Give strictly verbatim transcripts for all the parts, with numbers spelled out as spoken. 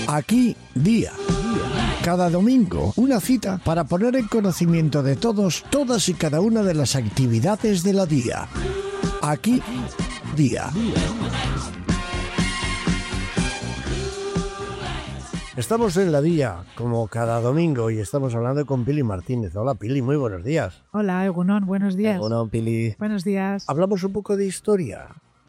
Aquí Día. Cada domingo, una cita para poner en conocimiento de todos, todas y cada una de las actividades de la Día. Aquí Día. Estamos en la Día, como cada domingo, y estamos hablando con Pili Martínez. Hola, Pili, muy buenos días. Hola, Egunon, buenos días. Egunon, Pili. Buenos días. Hablamos un poco de historia.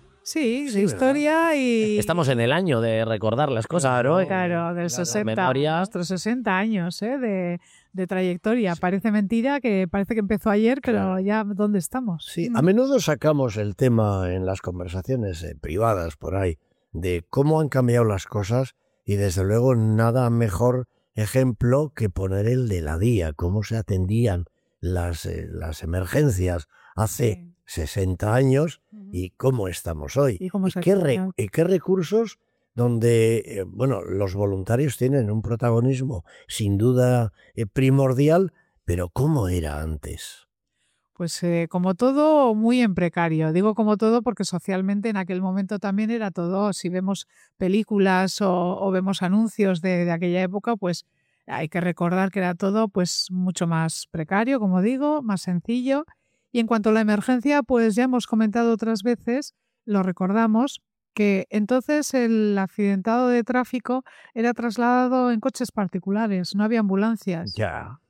Sí, Sí, de historia y... Estamos en el año de recordar las cosas, Claro, ¿no? Claro, del sesenta, memoria. nuestros sesenta años ¿eh? de, de trayectoria. Sí. Parece mentira, que parece que empezó ayer, pero claro. Ya ¿dónde estamos? Sí, a menudo sacamos el tema en las conversaciones eh, privadas por ahí, de cómo han cambiado las cosas, y desde luego nada mejor ejemplo que poner el de la Día, cómo se atendían las, eh, las emergencias hace... Sí. sesenta años y cómo estamos hoy. ¿Y, cómo ¿Y, qué, re, y qué recursos donde eh, bueno, los voluntarios tienen un protagonismo sin duda eh, primordial, pero ¿cómo era antes? Pues eh, como todo, muy en precario. Digo como todo porque socialmente en aquel momento también era todo. Si vemos películas o, o vemos anuncios de, de aquella época, pues hay que recordar que era todo pues mucho más precario, como digo, más sencillo. Y en cuanto a la emergencia, pues ya hemos comentado otras veces, lo recordamos, que entonces el accidentado de tráfico era trasladado en coches particulares, no había ambulancias. Ya.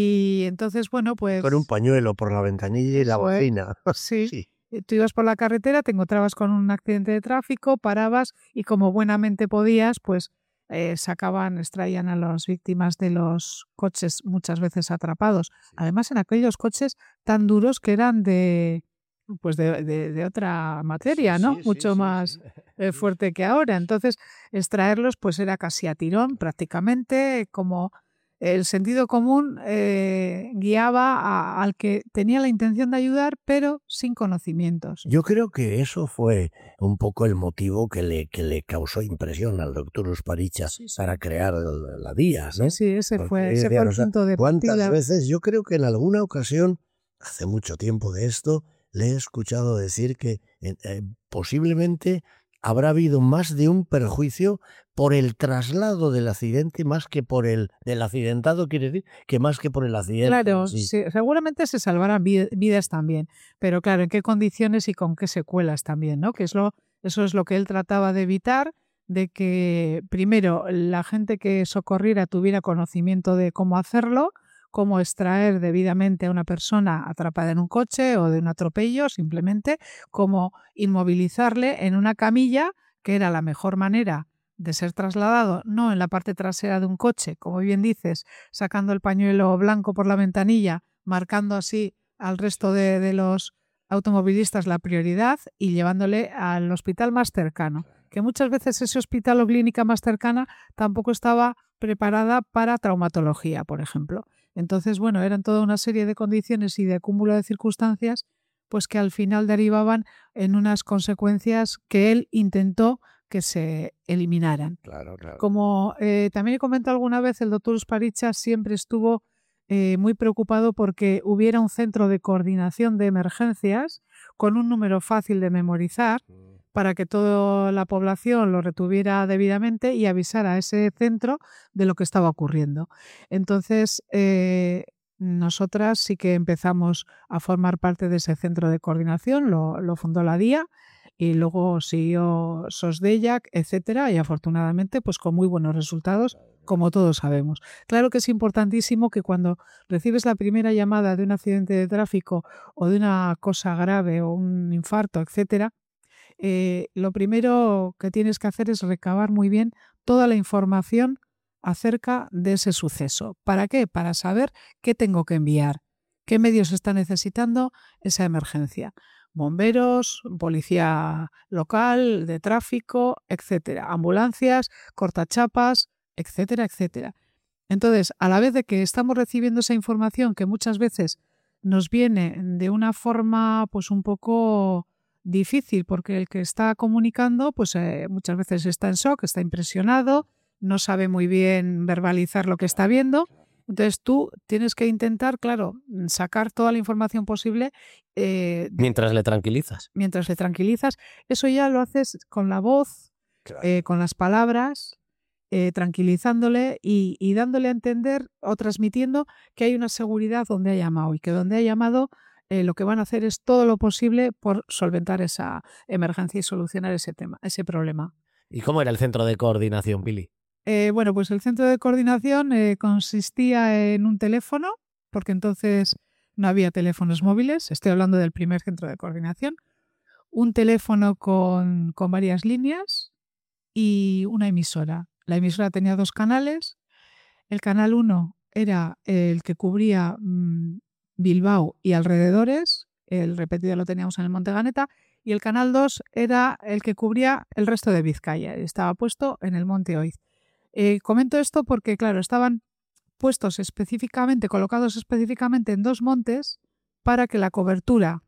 Y entonces, bueno, pues... Con un pañuelo por la ventanilla y la pues, bocina. Sí. sí. Tú ibas por la carretera, te encontrabas con un accidente de tráfico, parabas y como buenamente podías, pues... Eh, sacaban, extraían a las víctimas de los coches muchas veces atrapados. Sí. Además, en aquellos coches tan duros que eran de pues de, de, de otra materia, sí, ¿no? Sí, Mucho sí, más sí, sí. Eh, fuerte que ahora. Entonces, extraerlos pues era casi a tirón prácticamente, como el sentido común eh, guiaba a, al que tenía la intención de ayudar, pero sin conocimientos. Yo creo que eso fue un poco el motivo que le, que le causó impresión al doctor Usparicha sí, sí. para crear la Día, ¿no? Sí, sí, ese Porque, fue, ese fue el punto de ¿Cuántas partida? veces? Yo creo que en alguna ocasión, hace mucho tiempo de esto, le he escuchado decir que eh, eh, posiblemente habrá habido más de un perjuicio por el traslado del accidente más que por el del accidentado, quiere decir, que más que por el accidente. Claro, sí. Sí, seguramente se salvarán vidas también, pero claro, en qué condiciones y con qué secuelas también, ¿no? Que es lo, eso es lo que él trataba de evitar, de que primero la gente que socorriera tuviera conocimiento de cómo hacerlo, cómo extraer debidamente a una persona atrapada en un coche o de un atropello, simplemente cómo inmovilizarle en una camilla, que era la mejor manera de ser trasladado, no en la parte trasera de un coche, como bien dices, sacando el pañuelo blanco por la ventanilla, marcando así al resto de, de los automovilistas la prioridad y llevándole al hospital más cercano, que muchas veces ese hospital o clínica más cercana tampoco estaba preparada para traumatología, por ejemplo. Entonces, bueno, eran toda una serie de condiciones y de cúmulo de circunstancias pues que al final derivaban en unas consecuencias que él intentó que se eliminaran. Claro, claro. Como eh, también he comentado alguna vez, el doctor Usparicha siempre estuvo eh, muy preocupado porque hubiera un centro de coordinación de emergencias con un número fácil de memorizar para que toda la población lo retuviera debidamente y avisara a ese centro de lo que estaba ocurriendo. Entonces, eh, nosotras sí que empezamos a formar parte de ese centro de coordinación, lo, lo fundó la Día y luego siguió Sosdellac, etcétera, y afortunadamente pues con muy buenos resultados, como todos sabemos. Claro que es importantísimo que cuando recibes la primera llamada de un accidente de tráfico o de una cosa grave o un infarto, etcétera, eh, lo primero que tienes que hacer es recabar muy bien toda la información acerca de ese suceso. ¿Para qué? Para saber qué tengo que enviar, qué medios está necesitando esa emergencia. Bomberos, policía local, de tráfico, etcétera. Ambulancias, cortachapas, etcétera, etcétera. Entonces, a la vez de que estamos recibiendo esa información que muchas veces nos viene de una forma pues un poco difícil, porque el que está comunicando pues eh, muchas veces está en shock, está impresionado, no sabe muy bien verbalizar lo que está viendo. Entonces tú tienes que intentar, claro, sacar toda la información posible. Eh, mientras le tranquilizas. Mientras le tranquilizas. Eso ya lo haces con la voz, claro. eh, con las palabras eh, tranquilizándole y, y dándole a entender o transmitiendo que hay una seguridad donde ha llamado y que donde ha llamado eh, lo que van a hacer es todo lo posible por solventar esa emergencia y solucionar ese tema, ese problema. ¿Y cómo era el centro de coordinación, Pili? Eh, bueno, pues el centro de coordinación eh, consistía en un teléfono, porque entonces no había teléfonos móviles, estoy hablando del primer centro de coordinación, un teléfono con, con varias líneas y una emisora. La emisora tenía dos canales, el canal uno era el que cubría mmm, Bilbao y alrededores, el repetido lo teníamos en el Monte Ganeta, y el canal dos era el que cubría el resto de Vizcaya, estaba puesto en el Monte Oiz. Eh, comento esto porque, claro, estaban puestos específicamente, colocados específicamente en dos montes para que la cobertura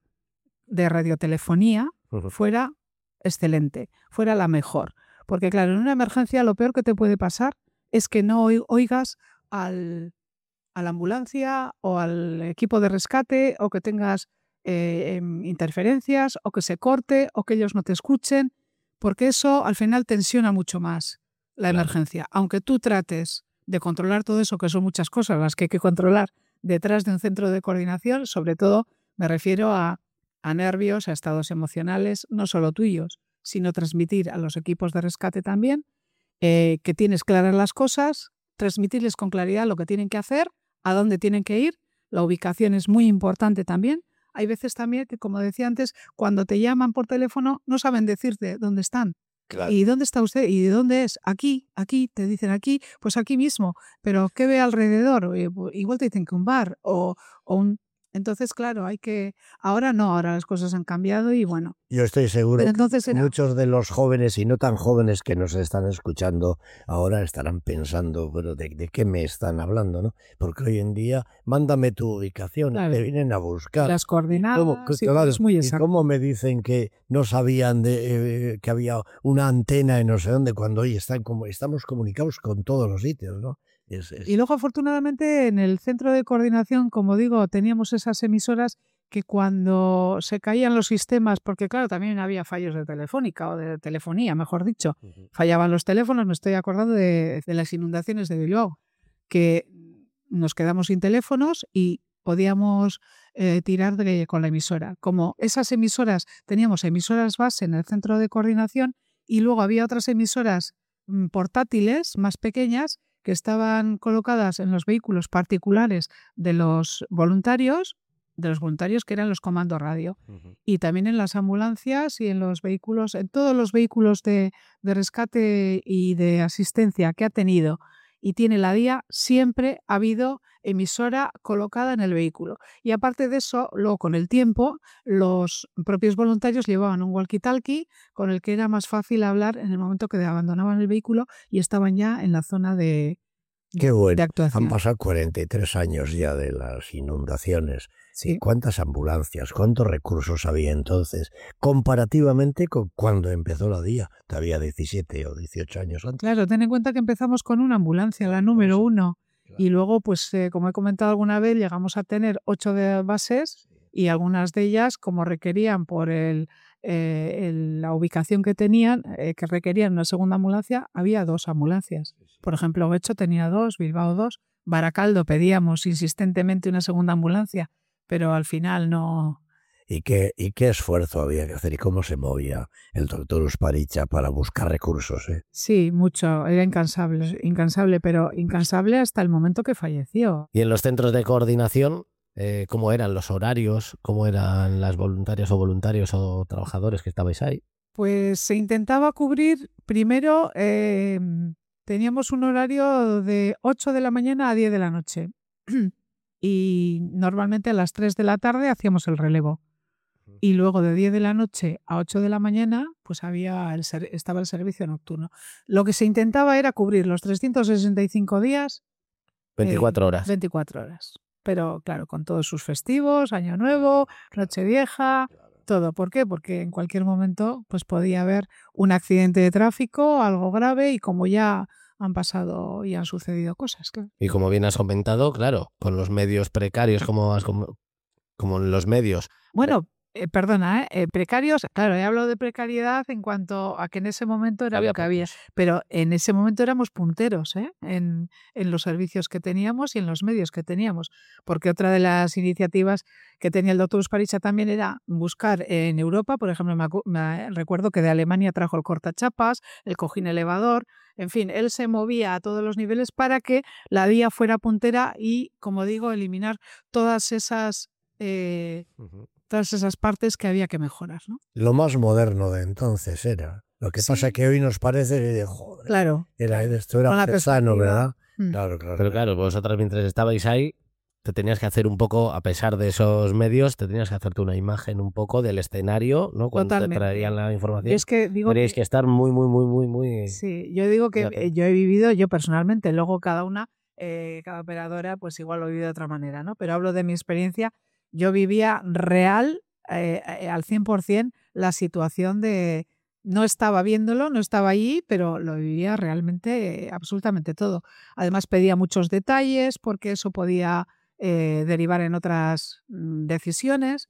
de radiotelefonía uh-huh. fuera excelente, fuera la mejor. Porque, claro, en una emergencia lo peor que te puede pasar es que no oigas al, a la ambulancia o al equipo de rescate o que tengas eh, interferencias o que se corte o que ellos no te escuchen, porque eso al final tensiona mucho más la claro. emergencia. Aunque tú trates de controlar todo eso, que son muchas cosas las que hay que controlar detrás de un centro de coordinación, sobre todo me refiero a, a nervios, a estados emocionales, no solo tuyos, sino transmitir a los equipos de rescate también eh, que tienes claras las cosas, transmitirles con claridad lo que tienen que hacer, a dónde tienen que ir. La ubicación es muy importante también. Hay veces también que, como decía antes, cuando te llaman por teléfono no saben decirte dónde están. Claro. ¿Y dónde está usted? ¿Y de dónde es? Aquí, aquí, te dicen aquí, pues aquí mismo. Pero ¿qué ve alrededor? Igual te dicen que un bar o, o un... Entonces, claro, hay que... Ahora no, ahora las cosas han cambiado y bueno. Yo estoy seguro entonces que era... muchos de los jóvenes y no tan jóvenes que nos están escuchando ahora estarán pensando, pero ¿de, de qué me están hablando? ¿No? Porque hoy en día, mándame tu ubicación, claro. te vienen a buscar. Las coordenadas, ¿Cómo, sí, claro, es muy exacto. ¿Y cómo me dicen que no sabían de, eh, que había una antena en no sé dónde cuando hoy están como, estamos comunicados con todos los sitios, ¿no? Es, es... Y luego, afortunadamente, en el centro de coordinación, como digo, teníamos esas emisoras que cuando se caían los sistemas, porque claro, también había fallos de telefónica o de telefonía, mejor dicho, uh-huh. fallaban los teléfonos, me estoy acordando de, de las inundaciones de Bilbao, que nos quedamos sin teléfonos y podíamos eh, tirar de, con la emisora. Como esas emisoras, teníamos emisoras base en el centro de coordinación y luego había otras emisoras mm, portátiles más pequeñas que estaban colocadas en los vehículos particulares de los voluntarios, de los voluntarios que eran los comandos radio, uh-huh. y también en las ambulancias y en los vehículos, en todos los vehículos de, de rescate y de asistencia que ha tenido y tiene la D I A, siempre ha habido emisora colocada en el vehículo. Y aparte de eso, luego con el tiempo, los propios voluntarios llevaban un walkie-talkie con el que era más fácil hablar en el momento que abandonaban el vehículo y estaban ya en la zona de, Qué bueno. de actuación. Han pasado cuarenta y tres años ya de las inundaciones. Sí. ¿Cuántas ambulancias, cuántos recursos había entonces? Comparativamente con cuando empezó la D I A, había diecisiete o dieciocho años antes. Claro, ten en cuenta que empezamos con una ambulancia, la número Eso. uno. Claro. Y luego, pues eh, como he comentado alguna vez, llegamos a tener ocho de bases y algunas de ellas, como requerían por el, eh, el, la ubicación que tenían, eh, que requerían una segunda ambulancia, había dos ambulancias. Por ejemplo, Ovecho tenía dos, Bilbao dos, Baracaldo pedíamos insistentemente una segunda ambulancia, pero al final no... ¿Y qué, y qué esfuerzo había que hacer y cómo se movía el doctor Usparicha para buscar recursos? ¿eh? Sí, mucho, era incansable, incansable, pero incansable hasta el momento que falleció. ¿Y en los centros de coordinación, eh, cómo eran los horarios? ¿Cómo eran las voluntarias o voluntarios o trabajadores que estabais ahí? Pues se intentaba cubrir, primero eh, teníamos un horario de ocho de la mañana a diez de la noche y normalmente a las tres de la tarde hacíamos el relevo. Y luego de diez de la noche a ocho de la mañana pues había el ser, estaba el servicio nocturno. Lo que se intentaba era cubrir los trescientos sesenta y cinco días. veinticuatro horas. veinticuatro horas. Pero claro, con todos sus festivos, Año Nuevo, Nochevieja, todo. ¿Por qué? Porque en cualquier momento pues podía haber un accidente de tráfico, algo grave, y como ya han pasado y han sucedido cosas. Claro. Y como bien has comentado, claro, con los medios precarios como, como, como en los medios. Bueno, Eh, perdona, ¿eh? Eh, precarios, claro, he hablado de precariedad en cuanto a que en ese momento era Había lo que había, pocos. pero en ese momento éramos punteros, ¿eh? en, en los servicios que teníamos y en los medios que teníamos, porque otra de las iniciativas que tenía el doctor Usparicha también era buscar en Europa, por ejemplo, me, acu- me recuerdo que de Alemania trajo el cortachapas, el cojín elevador, en fin, él se movía a todos los niveles para que la D I A fuera puntera y, como digo, eliminar todas esas... eh, Ujú. todas esas partes que había que mejorar, ¿no? Lo más moderno de entonces era. Lo que Sí. pasa que hoy nos parece que, de, joder, Claro. era, esto era Con la artesano, perspectiva. ¿verdad? Mm. Claro, claro. Pero claro, vosotras mientras estabais ahí, te tenías que hacer un poco, a pesar de esos medios, te tenías que hacerte una imagen un poco del escenario, ¿no? Cuando Totalmente. te traían la Yo información. es que digo Teníais que, que estar muy, muy, muy, muy, muy... sí, yo digo que Fíjate. eh, yo he vivido, yo personalmente, luego cada una, eh, cada operadora, pues igual lo he vivido de otra manera, ¿no? Pero hablo de mi experiencia, yo vivía real, eh, eh, al cien por ciento, la situación de, no estaba viéndolo, no estaba allí, pero lo vivía realmente, eh, absolutamente todo. Además pedía muchos detalles porque eso podía eh, derivar en otras mm, decisiones.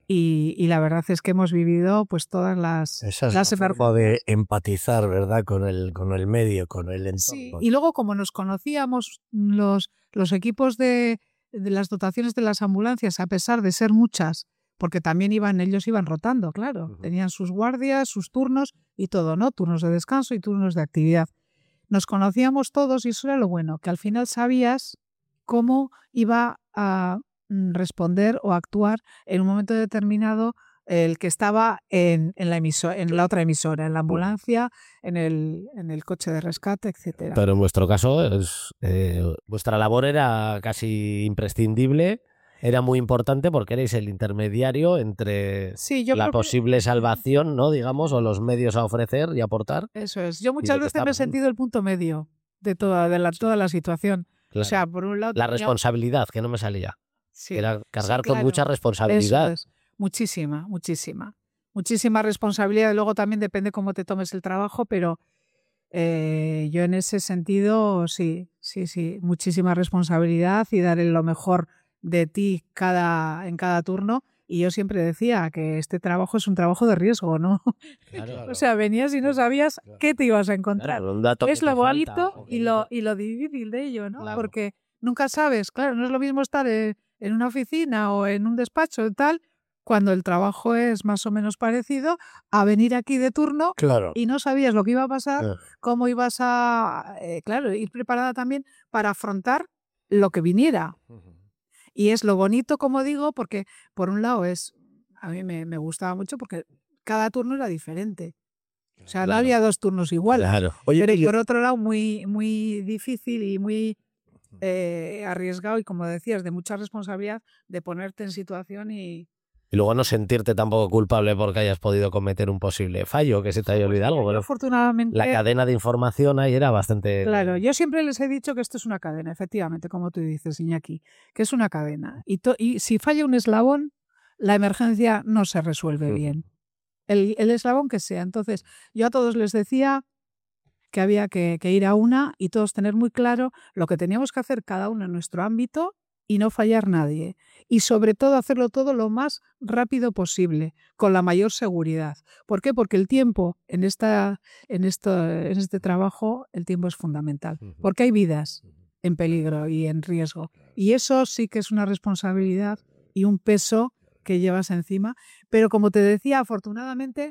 Y, y la verdad es que hemos vivido pues todas las, Esa es las la forma de emergencias. empatizar, ¿verdad? Con el, con el medio, con el entorno. Sí, y luego como nos conocíamos los, los equipos de, de las dotaciones de las ambulancias, a pesar de ser muchas, porque también iban, ellos iban rotando, claro, Ujú. tenían sus guardias, sus turnos y todo, ¿no? Turnos de descanso y turnos de actividad. Nos conocíamos todos y eso era lo bueno, que al final sabías cómo iba a mm, responder o actuar en un momento determinado el que estaba en, en la, emiso- en la otra emisora, en la ambulancia, en el, en el coche de rescate, etcétera. Pero en vuestro caso, es, eh, vuestra labor era casi imprescindible, era muy importante porque erais el intermediario entre Sí, yo la creo que posible salvación, ¿no? Digamos, o los medios a ofrecer y aportar. eso es. Yo Y muchas lo que veces está me he pasando. sentido el punto medio de toda, de la, Sí. toda la situación. Claro. O sea, por un lado... La tenía- responsabilidad, que no me salía. Sí, Era sí, cargar con claro. mucha Eso responsabilidad. es. Muchísima, muchísima. Muchísima responsabilidad. Y luego también depende cómo te tomes el trabajo, pero eh, yo en ese sentido, sí, sí, sí. Muchísima responsabilidad y dar lo mejor de ti cada, en cada turno. Y yo siempre decía que este trabajo es un trabajo de riesgo, ¿no? Claro. O sea, venías y no sabías Claro. qué te ibas a encontrar. Claro, un dato Es que lo te falta, bonito o y que- lo, y lo difícil de ello, ¿no? Claro. Porque nunca sabes, claro, no es lo mismo estar en, en una oficina o en un despacho y tal, cuando el trabajo es más o menos parecido, a venir aquí de turno Claro. y no sabías lo que iba a pasar, Eh, cómo ibas a, eh, claro, ir preparada también para afrontar lo que viniera. Y es lo bonito, como digo, porque por un lado es, a mí me, me gustaba mucho porque cada turno era diferente. O sea, no Claro. había dos turnos iguales. Claro. Oye, Pero y y- por otro lado, muy, muy difícil y muy eh, arriesgado y, como decías, de mucha responsabilidad de ponerte en situación y... Y luego no sentirte tampoco culpable porque hayas podido cometer un posible fallo, que se te haya olvidado algo. Yo, Pero afortunadamente, la cadena de información ahí era bastante... claro, yo siempre les he dicho que esto es una cadena, efectivamente, como tú dices, Iñaki, que es una cadena. Y, to- y si falla un eslabón, la emergencia no se resuelve Ujú. bien. El, el eslabón que sea. Entonces, yo a todos les decía que había que, que ir a una y todos tener muy claro lo que teníamos que hacer cada uno en nuestro ámbito y no fallar nadie. Y sobre todo hacerlo todo lo más rápido posible, con la mayor seguridad. ¿Por qué? Porque el tiempo en, esta, en, esto, en este trabajo, el tiempo es fundamental. Ujú. Porque hay vidas en peligro y en riesgo. Y eso sí que es una responsabilidad y un peso que llevas encima. Pero como te decía, afortunadamente,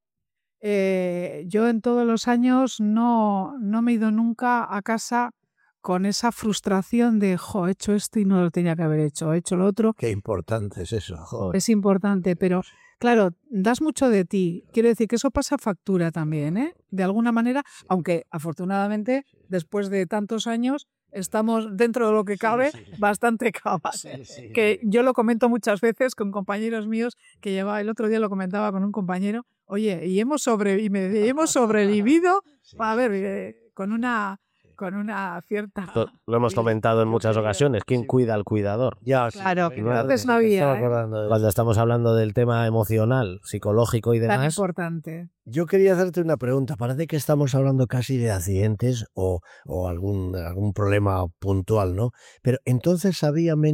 eh, yo en todos los años no, no me he ido nunca a casa con esa frustración de, jo, he hecho esto y no lo tenía que haber hecho, he hecho lo otro. Qué importante es eso. Joder. Es importante, pero claro, das mucho de ti. Quiero decir que eso pasa factura también, ¿eh? De alguna manera, aunque afortunadamente después de tantos años estamos dentro de lo que cabe bastante capaces. Que yo lo comento muchas veces con compañeros míos que llevaba, el otro día lo comentaba con un compañero, oye, y hemos, sobre, y me decía, y hemos sobrevivido, a ver, eh, con una, con una cierta... Esto lo hemos comentado en muchas ocasiones. ¿Quién cuida al cuidador? Ya, Claro, sí, que verdad, entonces me no había, estaba ¿eh? acordando de eso. Cuando estamos hablando del tema emocional, psicológico y Tan demás, importante. Yo quería hacerte una pregunta. Parece que estamos hablando casi de accidentes o, o algún, algún problema puntual, ¿no? Pero entonces había menos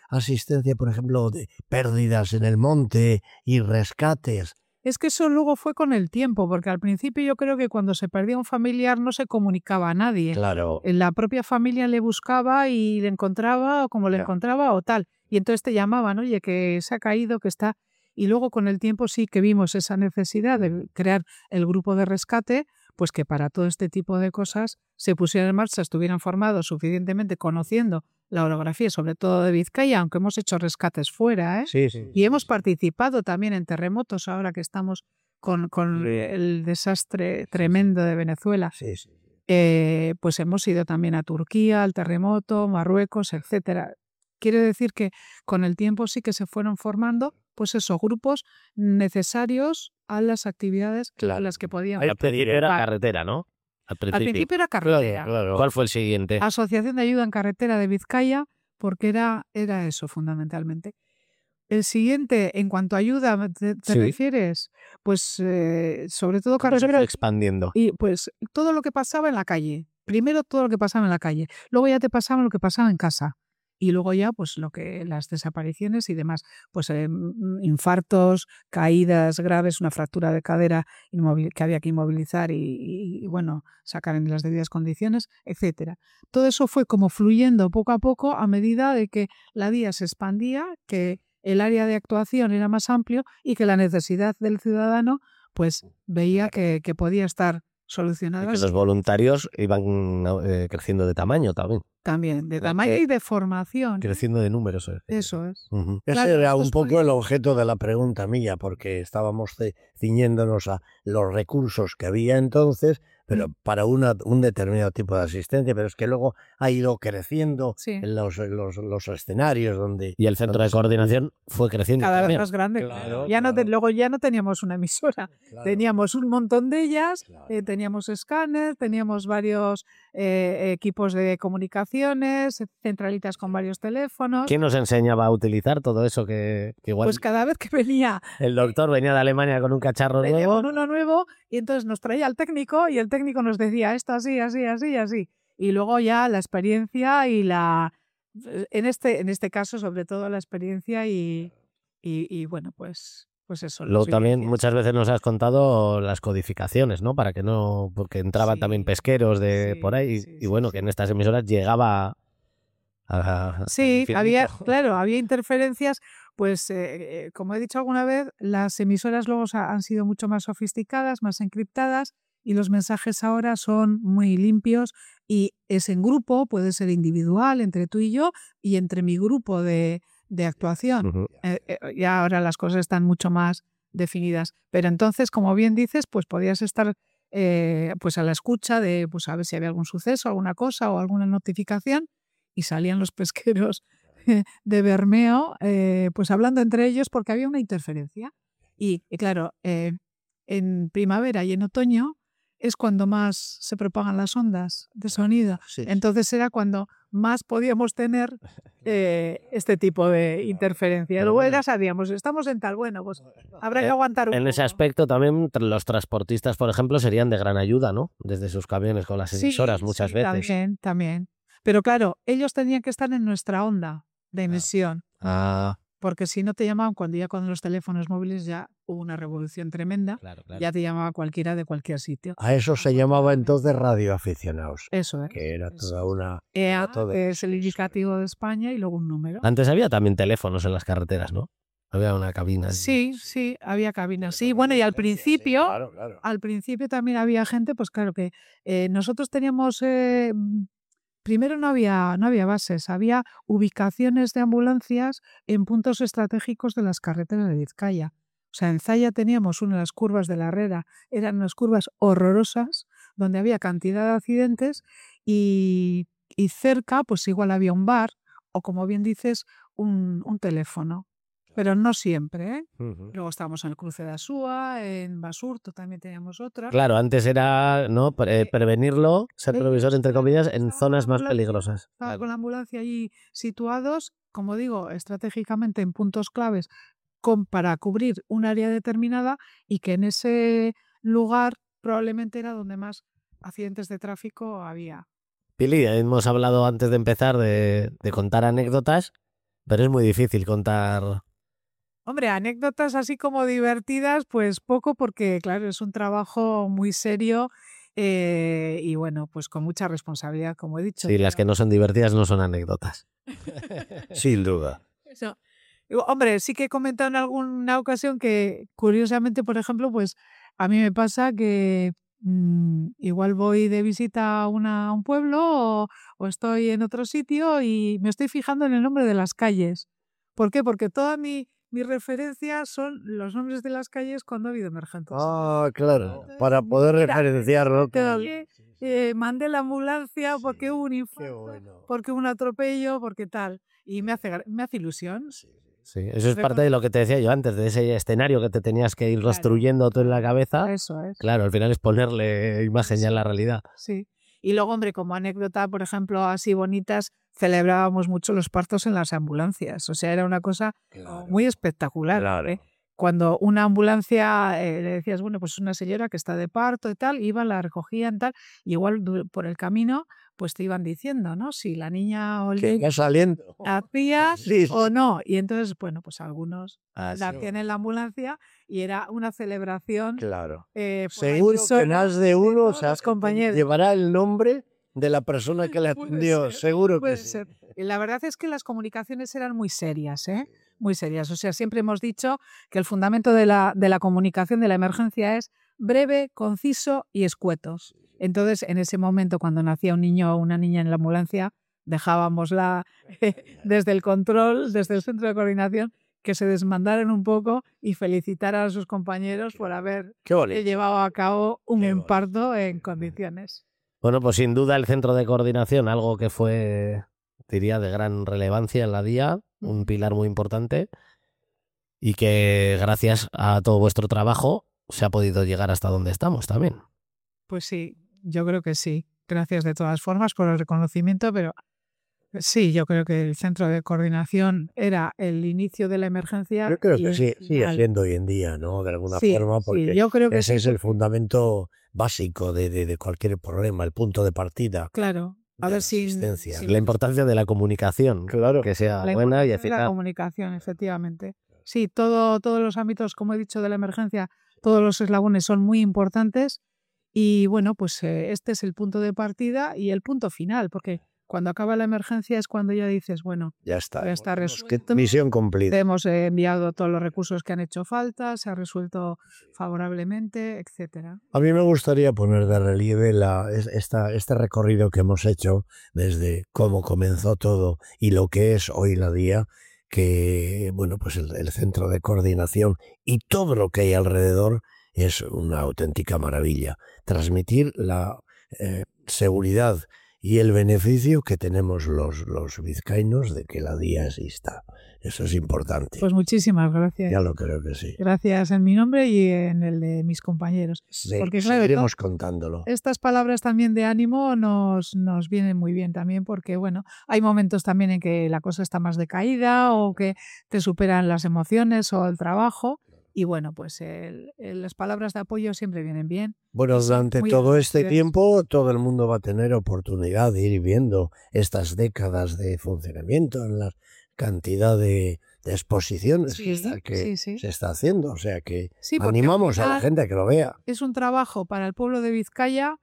asistencia, por ejemplo, de pérdidas en el monte y rescates? Es que eso luego fue con el tiempo, porque al principio yo creo que cuando se perdía un familiar no se comunicaba a nadie. Claro. La propia familia le buscaba y le encontraba, o como le Ya. encontraba, o tal. Y entonces te llamaban, oye, que se ha caído, que está... Y luego con el tiempo sí que vimos esa necesidad de crear el grupo de rescate, pues que para todo este tipo de cosas se pusieran en marcha, estuvieran formados suficientemente conociendo la orografía, sobre todo de Vizcaya, aunque hemos hecho rescates fuera, ¿eh? Sí, sí. Y hemos participado también en terremotos ahora que estamos con, con el desastre tremendo de Venezuela. Sí, sí. Eh, pues hemos ido también a Turquía, al terremoto, Marruecos, etcétera. Quiere decir que con el tiempo sí que se fueron formando, pues esos grupos necesarios a las actividades Claro. a las que podían. Al principio era carretera, ¿no? Al Al principio. principio era carretera. Claro, claro. ¿Cuál fue el siguiente? Asociación de Ayuda en Carretera de Vizcaya, porque era, era eso fundamentalmente. El siguiente, en cuanto a ayuda, ¿te, te Sí. refieres? Pues eh, sobre todo ¿Cómo se carretera fue expandiendo? y pues todo lo que pasaba en la calle. Primero todo lo que pasaba en la calle, luego ya te pasaba lo que pasaba en casa. Y luego ya, pues lo que las desapariciones y demás, pues eh, infartos, caídas graves, una fractura de cadera inmovil- que había que inmovilizar y, y, y, bueno, sacar en las debidas condiciones, etcétera. Todo eso fue como fluyendo poco a poco a medida de que la D I A se expandía, que el área de actuación era más amplio y que la necesidad del ciudadano, pues veía que, que podía estar solucionada. Y que los voluntarios iban eh, creciendo de tamaño también. También, de tamaño y de formación. Creciendo de números. Eh. Eso es. Uh-huh. Ese Claro, era esto un es poco muy- el objeto de la pregunta mía, porque estábamos ce- ciñéndonos a los recursos que había entonces, pero Mm. para una, un determinado tipo de asistencia, pero es que luego ha ido creciendo Sí. en los, en los, los escenarios donde... Y el centro donde de se- coordinación fue creciendo. Cada vez también. más grande. Claro, claro. Ya no te- claro. luego ya no teníamos una emisora. Claro, Teníamos un montón de ellas, claro. eh, teníamos escáner, teníamos varios eh, equipos de comunicaciones, centralitas con varios teléfonos. ¿Quién nos enseñaba a utilizar todo eso? Que, que igual Pues cada vez que venía, el doctor venía de Alemania con un cacharro venía nuevo. con uno nuevo y entonces nos traía al técnico y el técnico nos decía esto así, así, así, así. Y luego ya la experiencia y la... En este, en este caso, sobre todo la experiencia y, y, y bueno, pues, pues eso. las Luego también vivencias. muchas veces nos has contado las codificaciones, ¿no? Para que no, porque entraban Sí, también pesqueros de sí, por ahí sí, y sí, bueno, sí. que en estas emisoras llegaba a, a- Sí, al había, infinito. claro, había interferencias, pues eh, eh, como he dicho alguna vez, las emisoras luego sa- han sido mucho más sofisticadas, más encriptadas y los mensajes ahora son muy limpios y es en grupo, puede ser individual entre tú y yo y entre mi grupo de, de actuación. Ujú. Eh, eh, ya ahora las cosas están mucho más definidas, pero entonces, como bien dices, pues podías estar eh, pues a la escucha de pues a ver si había algún suceso, alguna cosa o alguna notificación y salían los pesqueros de Bermeo, eh, pues hablando entre ellos porque había una interferencia. Y, y claro, eh, en primavera y en otoño es cuando más se propagan las ondas de sonido. Sí, sí. Entonces era cuando más podíamos tener eh, este tipo de interferencia. Pero Luego bueno. ya sabíamos, estamos en tal, bueno, pues habrá que Eh, aguantar un En ese poco. aspecto también tra- los transportistas, por ejemplo, serían de gran ayuda, ¿no? Desde sus camiones con las Sí, emisoras muchas sí, veces. También, también. Pero claro, ellos tenían que estar en nuestra onda de emisión. Ah, Porque si no te llamaban, cuando ya con los teléfonos móviles ya hubo una revolución tremenda, claro, claro. ya te llamaba cualquiera de cualquier sitio. A eso se llamaba entonces radioaficionados, Eso es. que era eso toda es. una... E A, todo que es el eso. indicativo de España y luego un número. Antes había también teléfonos en las carreteras, ¿no? Había una cabina. Sí, sí, había cabinas. Sí, bueno, y al principio, Claro, claro. al principio también había gente, pues claro que eh, nosotros teníamos, eh, mm, primero no había, no había bases, había ubicaciones de ambulancias en puntos estratégicos de las carreteras de Vizcaya. O sea, en Zaya teníamos una de las curvas de la Herrera, eran unas curvas horrorosas, donde había cantidad de accidentes y, y cerca pues igual había un bar o como bien dices, un, un teléfono. Pero no siempre, ¿eh? Ujú. Luego estábamos en el cruce de Asúa, en Basurto también teníamos otra. Claro, antes era no Pre- eh, prevenirlo, ser Ellos previsor, entre estaban- comillas, en estaban zonas con la más ambulancia, peligrosas. Estaban Claro. con la ambulancia allí situados, como digo, estratégicamente en puntos claves con, para cubrir un área determinada y que en ese lugar probablemente era donde más accidentes de tráfico había. Pili, hemos hablado antes de empezar de, de contar anécdotas. Pero es muy difícil contar. Hombre, anécdotas así como divertidas, pues poco, porque claro, es un trabajo muy serio eh, y bueno, pues con mucha responsabilidad, como he dicho. Sí, las que no son divertidas no son anécdotas. Sin duda. Eso. Hombre, sí que he comentado en alguna ocasión que, curiosamente, por ejemplo, pues a mí me pasa que mmm, igual voy de visita a, una, a un pueblo o, o estoy en otro sitio y me estoy fijando en el nombre de las calles. ¿Por qué? Porque toda mi, mi referencia son los nombres de las calles cuando ha habido emergencias. Ah, claro, Entonces, para poder mira, referenciarlo. calle, eh, mandé la ambulancia porque hubo un Qué infarto, bueno. porque hubo un atropello, porque tal. Y me hace, gra- me hace ilusión. Sí, eso es parte de lo que te decía yo antes, de ese escenario que te tenías que ir Claro. construyendo tú en la cabeza. Eso es. Claro, al final es ponerle imagen ya en la realidad. Sí. Y luego, hombre, como anécdota, por ejemplo, así bonitas, celebrábamos mucho los partos en las ambulancias. O sea, era una cosa Claro. muy espectacular. Claro. ¿eh? Cuando una ambulancia eh, le decías, bueno, pues una señora que está de parto y tal, iban, la recogían tal, y igual du- por el camino, pues te iban diciendo, ¿no? Si la niña o el Que niño va saliendo. hacía Sí, sí. o no. Y entonces, bueno, pues algunos Ah, la sí. hacían en la ambulancia y era una celebración. Claro. eh, por la Seguro que ilusión más de uno todos o sea, los compañeros. llevará el nombre de la persona que le Puede atendió. ser, Seguro que Puede sí. ser. Y la verdad es que las comunicaciones eran muy serias, ¿eh? Muy serias. O sea, siempre hemos dicho que el fundamento de la, de la comunicación de la emergencia es breve, conciso y escueto. Entonces, en ese momento, cuando nacía un niño o una niña en la ambulancia, dejábamos la, desde el control, desde el centro de coordinación, que se desmandaran un poco y felicitaran a sus compañeros por haber Qué bonito. llevado a cabo un Qué bonito. parto en condiciones. Bueno, pues sin duda el centro de coordinación, algo que fue, diría, de gran relevancia en la D I A, un pilar muy importante y que gracias a todo vuestro trabajo se ha podido llegar hasta donde estamos también. Pues sí, yo creo que sí. Gracias de todas formas por el reconocimiento, pero sí, yo creo que el centro de coordinación era el inicio de la emergencia. Yo creo y que el sí, sigue final. siendo hoy en día, ¿no? De alguna Sí, forma, sí, porque yo creo que ese sí, es el porque- fundamento básico de, de- de cualquier problema, el punto de partida. Claro, a de ver la si, asistencia. si La importancia de la comunicación, Claro. que sea la buena y importancia de la eficaz. comunicación, efectivamente. Sí, todo, todos los ámbitos, como he dicho, de la emergencia, todos los eslabones son muy importantes y bueno, pues eh, este es el punto de partida y el punto final, porque cuando acaba la emergencia es cuando ya dices, bueno, Ya está. ya está Que- resuelto. Misión cumplida. Hemos eh, enviado todos los recursos que han hecho falta, se ha resuelto favorablemente, etcétera. A mí me gustaría poner de relieve la, es- esta, este recorrido que hemos hecho desde cómo comenzó todo y lo que es hoy la D I A, que bueno, pues el, el centro de coordinación y todo lo que hay alrededor es una auténtica maravilla. Transmitir la eh, seguridad y el beneficio que tenemos los, los vizcaínos de que la D I A exista. Eso es importante. Pues muchísimas gracias. Ya lo creo que sí. Gracias en mi nombre y en el de mis compañeros. Sí, Porque, claro, seguiremos contándolo. Estas palabras también de ánimo nos, nos vienen muy bien también porque, bueno, hay momentos también en que la cosa está más decaída o que te superan las emociones o el trabajo y, bueno, pues el- el- las palabras de apoyo siempre vienen bien. Bueno, Sí, durante muy todo este agradecidas. tiempo todo el mundo va a tener oportunidad de ir viendo estas décadas de funcionamiento en la cantidad de, de exposiciones Sí, que, está, que sí, sí. se está haciendo. O sea que Sí, porque animamos al a la final gente a que lo vea. es un trabajo para el pueblo de Vizcaya,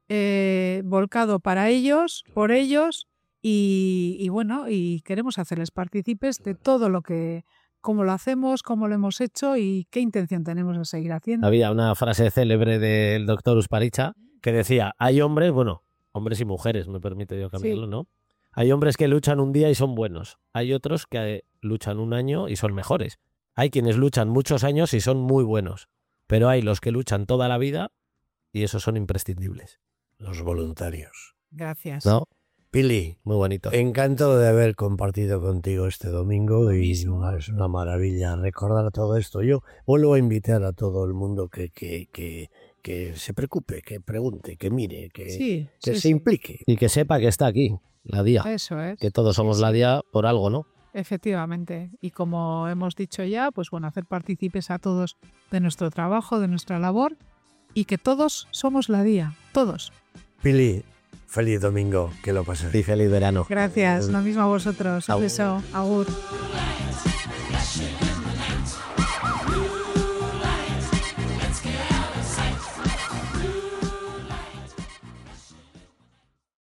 eh, volcado para ellos, por ellos y, y, bueno, y queremos hacerles partícipes de todo lo que, cómo lo hacemos, cómo lo hemos hecho y qué intención tenemos de seguir haciendo. Había una frase célebre del doctor Usparicha que decía, hay hombres, bueno, hombres y mujeres, me permito yo cambiarlo, Sí. ¿no? Hay hombres que luchan un día y son buenos. Hay otros que luchan un año y son mejores. Hay quienes luchan muchos años y son muy buenos. Pero hay los que luchan toda la vida y esos son imprescindibles. Los voluntarios. Gracias. ¿No? Pili, Muy bonito. encantado de haber compartido contigo este domingo Lo y mismo. una- es una maravilla recordar todo esto. Yo vuelvo a invitar a todo el mundo que, que, que, que se preocupe, que pregunte, que mire, que, Sí, que sí, se sí. implique. Y que sepa que está aquí, la D I A. Eso es. Que todos somos Sí, la sí. D I A por algo, ¿no? Efectivamente. Y como hemos dicho ya, pues bueno, hacer partícipes a todos de nuestro trabajo, de nuestra labor y que todos somos la D I A. Todos. Pili, Feliz domingo, que lo pases. Y feliz verano. Gracias, lo mismo a vosotros. Un Agur. beso. Agur.